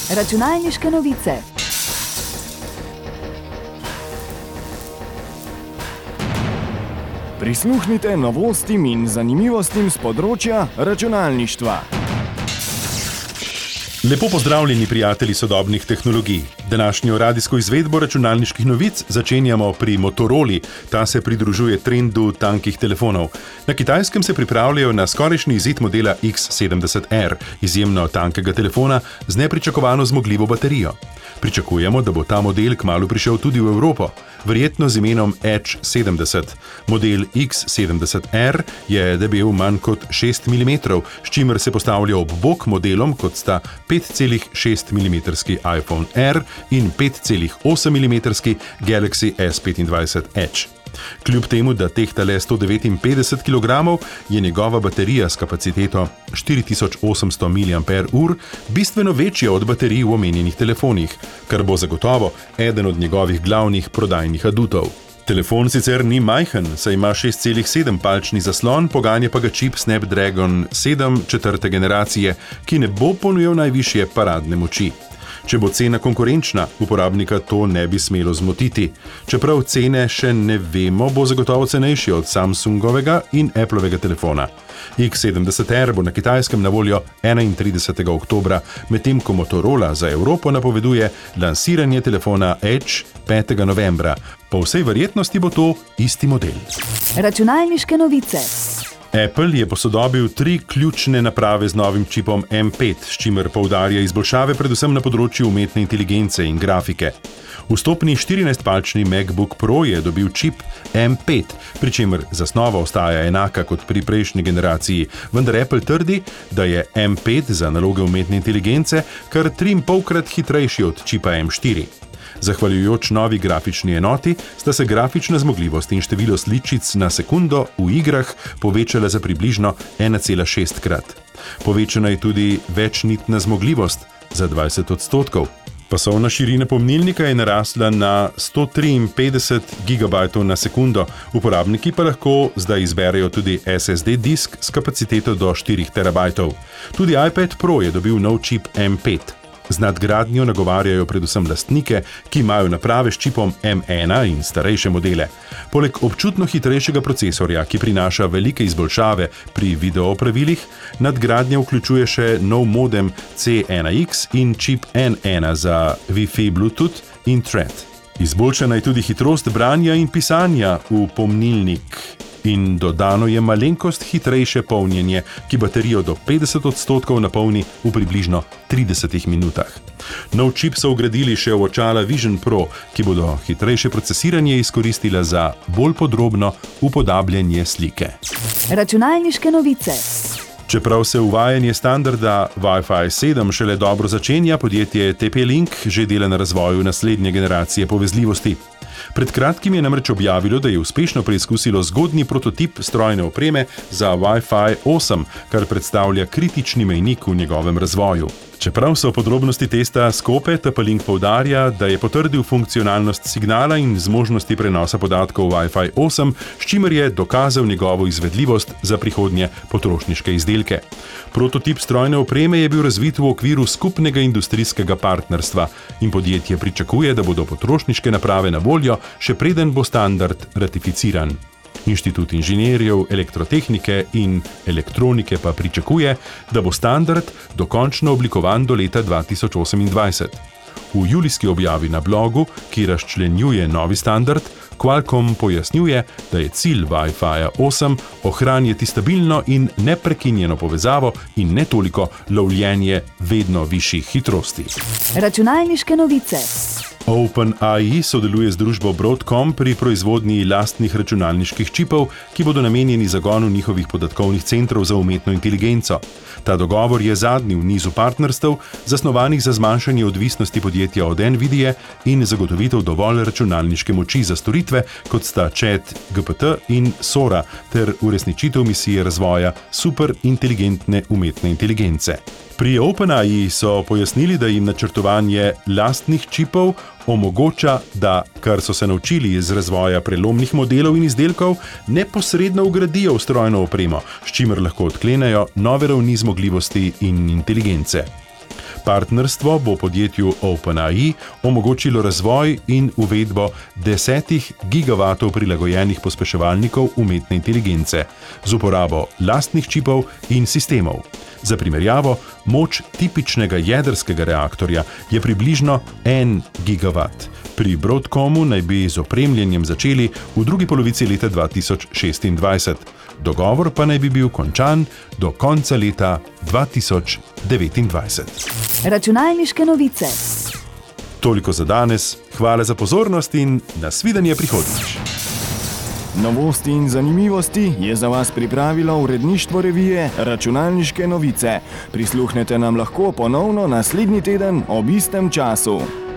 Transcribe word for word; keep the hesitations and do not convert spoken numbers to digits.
Računalniške novice. Prisluhnite novostim in zanimivostim z področja računalništva. Lepo pozdravljeni, prijatelji sodobnih tehnologij. Današnjo radijsko izvedbo računalniških novic začenjamo pri Motoroli. Ta se pridružuje trendu tankih telefonov. Na Kitajskem se pripravljajo na skorajšnji izid modela X sedemdeset R, izjemno tankega telefona z nepričakovano zmogljivo baterijo. Pričakujemo, da bo ta model kmalu prišel tudi v Evropo, verjetno z imenom Edge sedemdeset. Model X sedemdeset R je debel manj kot šest milimetrov, s čimer se postavlja ob bok modelom, kot sta pet celih šest milimetra iPhone R in pet celih osem milimetra Galaxy S petindvajset Edge. Kljub temu, da tehta le sto devetinpetdeset kilogramov, je njegova baterija s kapaciteto štiri tisoč osemsto miliampernih ur bistveno večja od baterij v omenjenih telefonih, kar bo zagotovo eden od njegovih glavnih prodajnih adutov. Telefon sicer ni majhen, saj ima šest celih sedem palčni zaslon, poganja pa ga čip Snapdragon sedem četrte generacije, ki ne bo ponujal najvišje paradne moči. Če bo cena konkurenčna, uporabnika to ne bi smelo zmotiti. Čeprav cene še ne vemo, bo zagotovo cenejši od Samsungovega in Applovega telefona. X sedemdeset R bo na Kitajskem na voljo enaintridesetega oktobra, medtem ko Motorola za Evropo napoveduje lansiranje telefona Edge petega novembra. Po vsej verjetnosti bo to isti model. Računalniške novice. Apple je posodobil tri ključne naprave z novim čipom M pet, s čimer poudarja izboljšave predvsem na področju umetne inteligence in grafike. Vstopni štirinajstpalčni MacBook Pro je dobil čip M pet, pri čemer zasnova ostaja enaka kot pri prejšnji generaciji, vendar Apple trdi, da je M pet za naloge umetne inteligence kar triinpolkrat hitrejši od čipa M štiri. Zahvaljujoč novi grafični enoti sta se grafična zmogljivost in število sličic na sekundo v igrah povečala za približno ena cela šest krat. Povečana je tudi večnitna zmogljivost za dvajset odstotkov. Pasovna širina pomnilnika je narasla na sto triinpetdeset gigabajtov na sekundo, uporabniki pa lahko zdaj izberejo tudi S S D disk s kapaciteto do štirih terabajtov. Tudi iPad Pro je dobil nov čip M pet. Z nadgradnjo nagovarjajo predvsem lastnike, ki imajo naprave s čipom M ena in starejše modele. Poleg občutno hitrejšega procesorja, ki prinaša velike izboljšave pri videoopravilih, nadgradnja vključuje še nov modem C ena X in čip N ena za Wi-Fi, Bluetooth in Thread. Izboljšana je tudi hitrost branja in pisanja v pomnilnik. In dodano je malenkost hitrejše polnjenje, ki baterijo do petdeset odstotkov napolni v približno tridesetih minutah. Nov čip so vgradili še v očala Vision Pro, ki bodo hitrejše procesiranje izkoristila za bolj podrobno upodabljanje slike. Računalniške novice. Čeprav se uvajanje standarda Wi-Fi sedem šele dobro začenja, podjetje T P-Link že dela na razvoju naslednje generacije povezljivosti. Pred kratkim je namreč objavilo, da je uspešno preizkusilo zgodnji prototip strojne opreme za Wi-Fi osem, kar predstavlja kritični mejnik v njegovem razvoju. Čeprav so podrobnosti testa skope, T P-Link poudarja, da je potrdil funkcionalnost signala in zmožnosti prenosa podatkov Wi-Fi osem, s čimer je dokazal njegovo izvedljivost za prihodnje potrošniške izdelke. Prototip strojne opreme je bil razvit v okviru skupnega industrijskega partnerstva in podjetje pričakuje, da bodo potrošniške naprave na voljo, še preden bo standard ratificiran. Inštitut inženirjev, elektrotehnike in elektronike pa pričakuje, da bo standard dokončno oblikovan do leta dva tisoč osemindvajset. V julijski objavi na blogu, ki razčlenjuje novi standard, Qualcomm pojasnjuje, da je cilj Wi-Fi osem ohranjati stabilno in neprekinjeno povezavo in ne toliko lovljenje vedno višjih hitrosti. Računalniške novice. OpenAI sodeluje z družbo Broadcom pri proizvodnji lastnih računalniških čipov, ki bodo namenjeni zagonu njihovih podatkovnih centrov za umetno inteligenco. Ta dogovor je zadnji v nizu partnerstev, zasnovanih za zmanjšanje odvisnosti podjetja od Nvidie in zagotovitev dovolj računalniške moči za storitve, kot sta ChatGPT in Sora, ter uresničitev misije razvoja superinteligentne umetne inteligence. Pri OpenAI so pojasnili, da jim načrtovanje lastnih čipov omogoča, da, kar so se naučili iz razvoja prelomnih modelov in izdelkov, neposredno vgradijo v strojno opremo, s čimer lahko odklenejo nove ravni zmogljivosti in inteligence. Partnerstvo bo podjetju OpenAI omogočilo razvoj in uvedbo desetih gigavatov prilagojenih pospeševalnikov umetne inteligence z uporabo lastnih čipov in sistemov. Za primerjavo, moč tipičnega jedrskega reaktorja je približno en gigavat. Pri Broadcomu naj bi z opremljanjem začeli v drugi polovici leta dva tisoč šestindvajset. Dogovor pa naj bi bil končan do konca leta dva tisoč devetindvajset. Računalniške novice. Toliko za danes, hvala za pozornost in nasvidenje prihodnjič. Novosti in zanimivosti je za vas pripravilo uredništvo revije Računalniške novice. Prisluhnete nam lahko ponovno naslednji teden ob istem času.